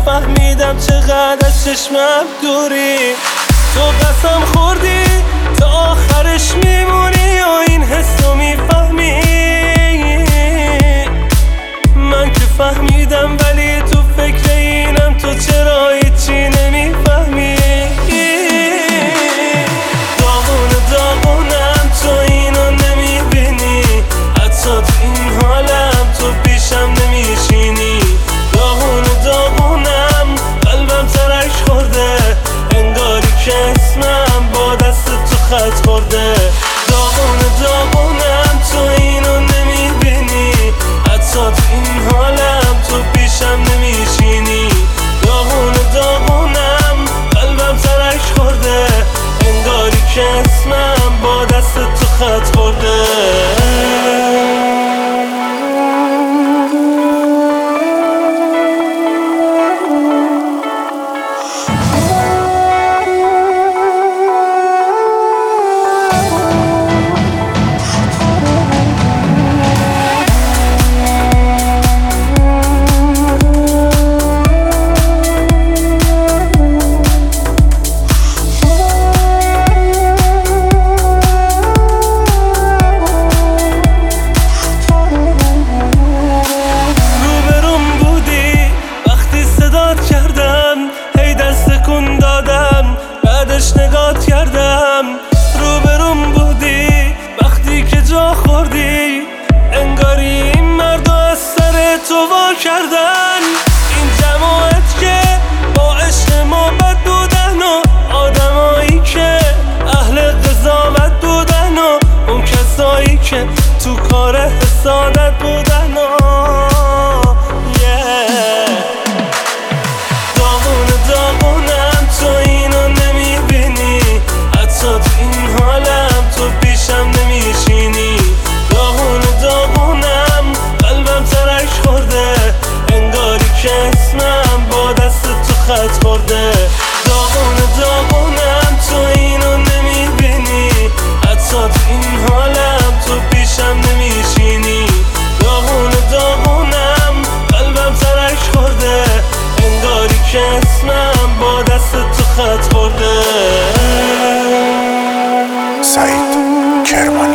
فهمیدم چقدر از چشمم دوری. تو قسم خوردی تا آخرش میمونی و این حسو میفهمی. من که فهمیدم ولی تو فکر اینم، تو چرا هیچی نمیفهمی. داغونم تو اینو نمیبینی، حتی تو این حالم تو پیشم نمیشینی. داغونم قلبم ترک خورده، انگاری که اسمم با دست تو خط خورده. داغونم تو اینو نمیبینی، حتی تو این حالم تو پیشم نمیشینی. داغونم قلبم ترک خورده، انگاری که اسمم با دست تو خط خورده. نگات کردم، روبروم بودی وقتی که جا خوردی، انگاری این مردو از سر تو وا کردن. این جماعت که با عشق ما بد بودن و آدمایی که اهل قضاوت بودن و اون کسایی که تو کار حسادت بودن و داغونم تو اینو نمیبینی، حتی تو این حالم تو پیشم نمیشینی. داغونم قلبم ترک خورده، انگاری که اسمم با دست تو خط خورده. داغونم تو اینو نمیبینی، حتی تو این حالم تو پیشم نمیشینی. داغونم قلبم ترک خورده، انگاری که اسمم با دست تو خط خورده. سعید کرمان.